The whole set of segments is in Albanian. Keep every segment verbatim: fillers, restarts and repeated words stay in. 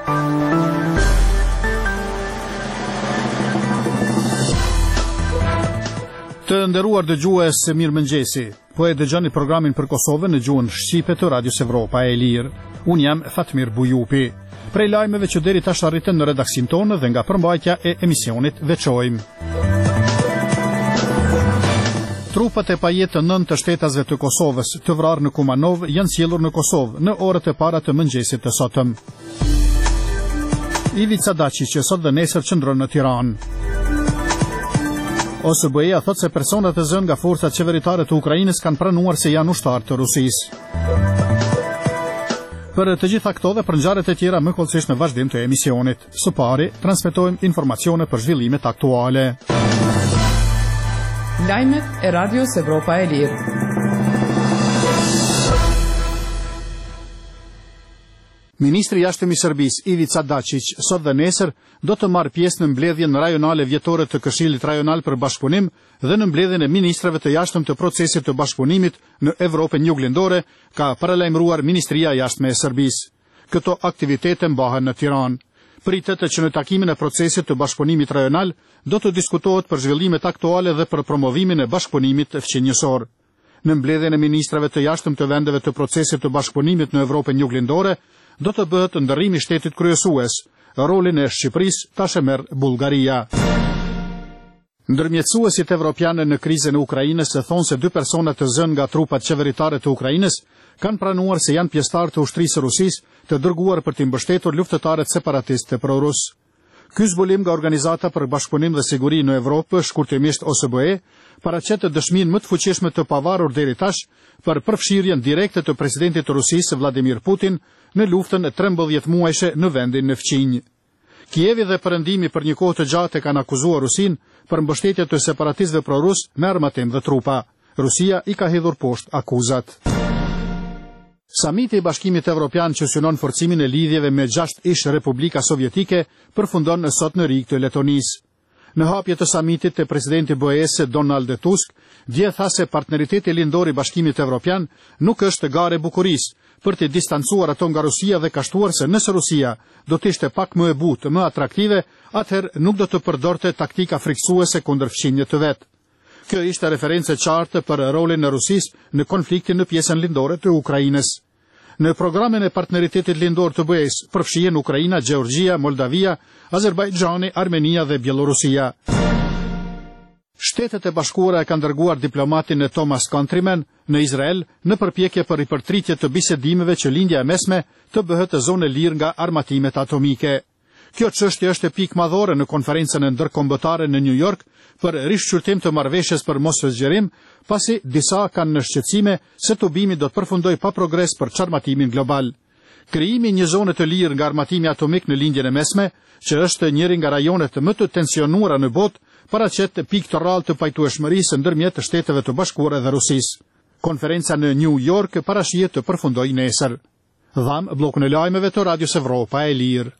Të nderuar dëgjues, mirëmëngjesi. Po e dëgjoni programin për Kosovën në gjuhën shqipe të Radios Evropa e Lirë. Unë jam Fatmir Bujupi. Prej lajmeve që deri tash arritën në redaksin tonë dhe nga përmbajtja e emisionit veçojmë. Trupat e pajet të nëntë të shtetasve të Kosovës të vrarë në Kumanov janë sjellur në Kosovë në orët e para të mëngjesit të sotëm. Ivica Dačić që sot dhe nesër qëndron në Tiranë. O S B E-a thot se personat e zënë nga forcat qeveritare të Ukrainës kanë pranuar se janë ushtarë të Rusisë. Për të gjitha këto dhe për ngjarjet e tjera më kollësisht në vazhdim të emisionit. Së pari, transmetojmë informacione për zhvillimet aktuale. Lajmet e Radios Evropa e Lirë. Ministri i Jashtëm i Serbisë, Ivica Dačić, sot dhe nesër do të marrë pjesë në mbledhjen rajonale vjetore të Këshillit Rajonal për Bashkëpunim dhe në mbledhjen e ministrave të jashtëm të procesit të bashkëpunimit në Evropën Juglindore, ka paralajmëruar Ministria e Jashtme e Serbisë. Këto aktivitete mbahen në Tiranë. Pritet që në takimin e procesit të bashkëpunimit rajonal do të diskutohet për zhvillimet aktuale dhe për promovimin e bashkëpunimit fqinjësor. Në mbledhjen e ministrave të jashtëm të vendeve të procesit të bashkëpunimit në Evropën Juglindore do të bëhet ndërrimi i shtetit kryesues. Rolin e Shqipërisë tash e merr Bullgaria. Ndërmjetësuesit evropianë në krizën e Ukrainës e thonë se dy persona të zënë nga trupat qeveritare të Ukrainës kanë pranuar se janë pjesëtarë të ushtrisë së Rusisë të dërguar për të mbështetur luftëtarët separatistë pro-rus. Ky zbulim nga Organizata për Bashkëpunim dhe Siguri në Evropë, shkurtimisht O S B E, paraqet dëshminë më të fuqishme të pavarur deri tash për përfshirjen direkte të presidentit të Rusisë Vladimir Putin në luftën e trembëdhjetë muajshe në vendin në fqinj. Kievi dhe Perëndimi për një kohë të gjatë kanë akuzuar Rusinë për mbështetje të separatistëve pro-rus me armatim dhe trupa. Rusia i ka hedhur poshtë akuzat. Samiti i Bashkimit Evropian që synon forcimin e lidhjeve me gjashtë ish Republika Sovjetike përfundon sot në Rigë të Letonisë. Në hapje të samitit të presidenti B E S Donald Tusk, dje tha se partneriteti lindor i Bashkimit Evropian nuk është gare bukurisë për të distancuar ato nga Rusia dhe ka shtuar se nëse Rusia do të ishte pak më e butë, më atraktive, atëherë nuk do të përdorte taktika friksuese kundër fqinjët të vet. Kjo ishte referencë e qartë për rolin e Rusisë në konfliktin në pjesën lindore të Ukrainës. Në programin e partneritetit lindor të B E S përfshihen Ukraina, Gjeorgjia, Moldavia, Azerbajxhani, Armenia dhe Bielorusia. Shtetet e Bashkuara e kanë dërguar diplomatin e Thomas Countryman në Izrael në përpjekje për ripërtritje të bisedimeve që lindja e mesme të bëhet zonë e lirë nga armatimet atomike. Kjo çështje është pikë madhore në konferencën e ndërkombëtare në New York për rishqyrtim të marrëveshjes për mosfëzgjerim, pasi disa kanë në shqetësime se tubimi do të përfundojë pa progres për çarmatimin global. Krijimi një zone të lirë nga armatimi atomik në lindjen e mesme, që është njëri nga rajonet më të tensionuara në botë, paraqet pikë të rrallë të pajtueshmërisë ndërmjet të Shteteve të Bashkuara dhe Rusisë. Konferenca në New York parashihet të përfundojë nesër. Dham bllokun e lajmeve të Radios Evropa e Lirë.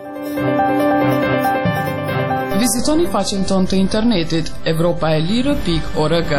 Vizitoni faqen tonë të internetit evropaelire pikë org.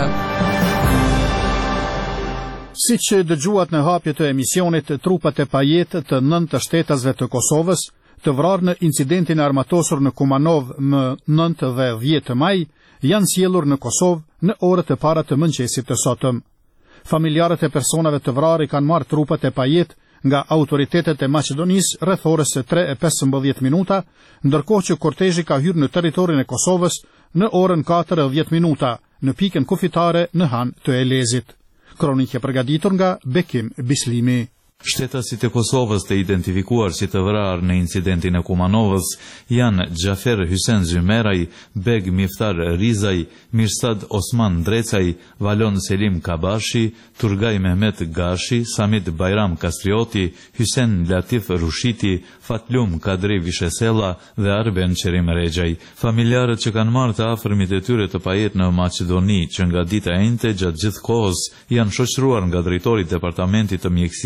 Siç dëgjuat në hapje të emisionit, trupat e pajetë të nëntë shtetasve të Kosovës të vrarë në incidentin e armatosur në Kumanov më nëntë dhe dhjetë maj, janë sjellur në Kosovë në orët e para të mëngjesit të sotëm. Familjarët e personave të vrarë kanë marrë trupat e pajetë nga autoritetet e Maqedonisë rreth orës tre e pesëmbëdhjetë minuta, ndërkohë që kortezhi ka hyrë në territorin e Kosovës në orën katër e dhjetë minuta, në pikën kufitare në Han të Elezit. Kronikë e përgatitur nga Bekim Bislimi. Shtetasit e Kosovës të identifikuar si të vrarë në incidentin e Kumanovës janë Gjafer Hysen Zymeraj, Beg Miftar Rizaj, Mirsad Osman Drecaj, Valon Selim Kabashi, Turgaj Mehmet Gashi, Samit Bajram Kastrioti, Hysen Latif Rushiti, Fatlum Kadri Vishesela dhe Arben Qerim Regjaj. Familjarët që kanë marrë të afërmit e tyre të pajet në Maqedoni që nga dita e njëjtë gjatë gjithë kohës janë shoqëruar nga drejtori i Departamentit të Mjekësisë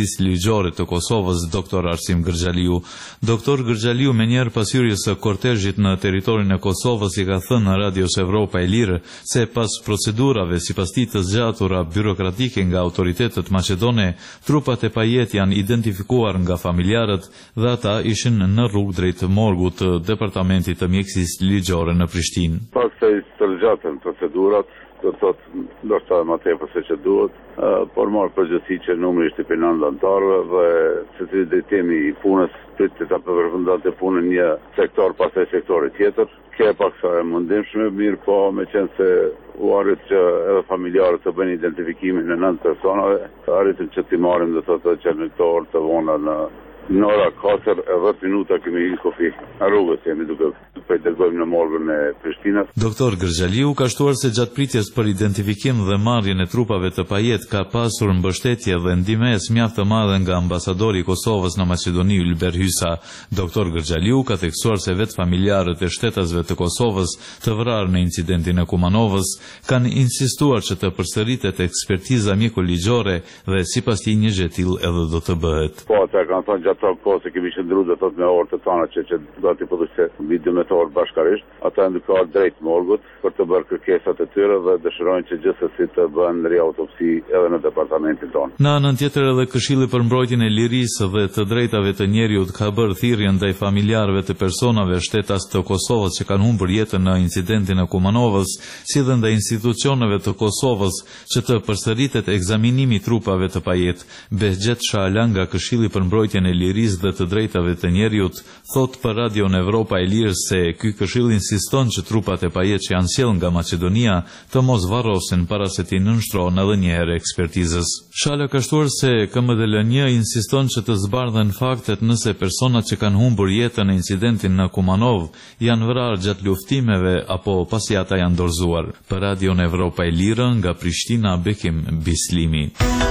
ligjore të Kosovës, doktor Arsim Gërxhaliu. Doktor Gërxhaliu, me njerë pasyrjes së kortezhit në teritorin e Kosovës, i ka thënë në Radios Evropa e Lirë se pas procedurave sipas tij të zgjatura birokratike nga autoritetet maqedone, trupat e pajet janë identifikuar nga familjarët dhe ata ishin në rrugë drejt morgut të departamentit të mjekësisë ligjore në Prishtinë. Pas se i stërgjatën procedurat, do të thotë ndoshta më tepër se që duhet, por marr përgjegjësi që numri ishte për nëntë anëtarëve dhe secili drejtimi i punës pritet ta përfundonte punën një sektor pastaj sektori tjetër. Kjo e pak sa e mundimshme, mirë po me qenë se u arrit që edhe familjarët të bëjnë identifikimin e nëntë personave, arritën që t'i marrim do të thotë që në këto orë të vona në në ora katër e dhjetë minuta kemi hyrë kofi në rrugës, jemi duke po i dërgojmë në morgun e Prishtinës. Doktor Gërxhaliu ka shtuar se gjatë pritjes për identifikim dhe marrjen e trupave të pajet ka pasur mbështetje dhe ndihmës mjaft të madhe nga ambasadori i Kosovës në Maqedoni Ylber Hysa. Doktor Gërxhaliu ka theksuar se vetë familjarët e shtetasve të Kosovës të vrarë në incidentin e Kumanovës kanë insistuar që të përsëritet ekspertiza mjekoligjore dhe sipas tij një gjë e tillë edhe do të bëhet. Po, ata kanë thënë gjatë kohë se kemi qëndruar do të thotë me orë të tona që që do të thotë se mbi dymbëdhjetë orë bashkarisht, ata ndikohen drejt morgut për të bërë kërkesat e tyre dhe dëshirojnë që gjithsesi të bëhen riautopsi edhe në departamentin tonë. Në anën tjetër edhe Këshilli për mbrojtjen e lirisë dhe të drejtave të njerëzit ka bërë thirrje ndaj familjarëve të personave shtetas të Kosovës që kanë humbur jetën në incidentin e Kumanovës, si dhe ndaj institucioneve të Kosovës që të përsëritet ekzaminimi i trupave të pajet. Behxhet Shaala nga Këshilli për mbrojtjen e lirisë dhe të drejtave të njerëzit thot për Radion Evropa e Lirë se ky këshill insiston që trupat e pajet që janë sjellë nga Maqedonia të mos varrosen para se t'i nënshtrohen edhe një herë ekspertizës. Shaala ka shtuar se K M D L një insiston që të zbardhen faktet nëse personat që kanë humbur jetën në incidentin në Kumanov janë vrarë gjatë luftimeve apo pasi ata janë dorëzuar. Për Radion Evropa e Lirë nga Prishtina, Bekim Bislimi.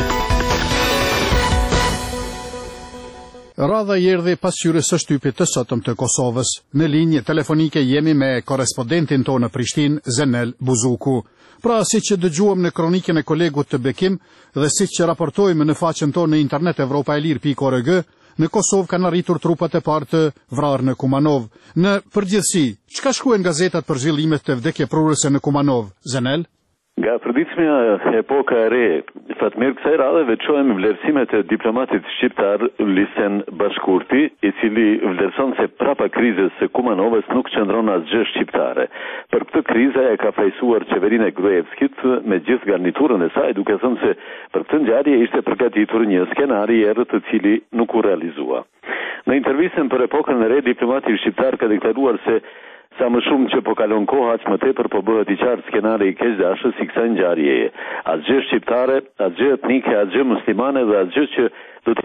Radha i erdhi pasqyrës së shtypit të sotëm të Kosovës. Në linjë telefonike jemi me korespondentin tonë në Prishtinë, Zenel Buzuku. Pra, si që dëgjuam në kronikën e kolegut të Bekim dhe si që raportojmë në faqen tonë në internet evropa e lirë pikë org, në Kosovë kanë arritur trupat e parë të vrarë në Kumanov. Në përgjithësi, çka shkruajnë gazetat për zhvillimet të vdekjeprurëse në Kumanov, Zenel? Nga përditshmja epoka e re, fatmirë kësaj radhe veçojmë vlerësimet e diplomatit shqiptar Lisen Bashkurti, i cili vlerëson se prapa krizës së Kumanovës nuk qëndron asgjë shqiptare. Për këtë krizë e ka fajsuar qeverinë e Gruevskit me gjithë garniturën e saj, duke thënë se për këtë ngjarje ishte përgatitur një skenar i errët të cili nuk u realizua. Në intervistën për epokën e re, diplomati shqiptar ka deklaruar se sa më shumë që po kalon koha, aq më tepër po bëhet i qartë skenari i keqdashës i kësaj ngjarjeje. Asgjë shqiptare, asgjë etnike, asgjë muslimane dhe asgjë që do të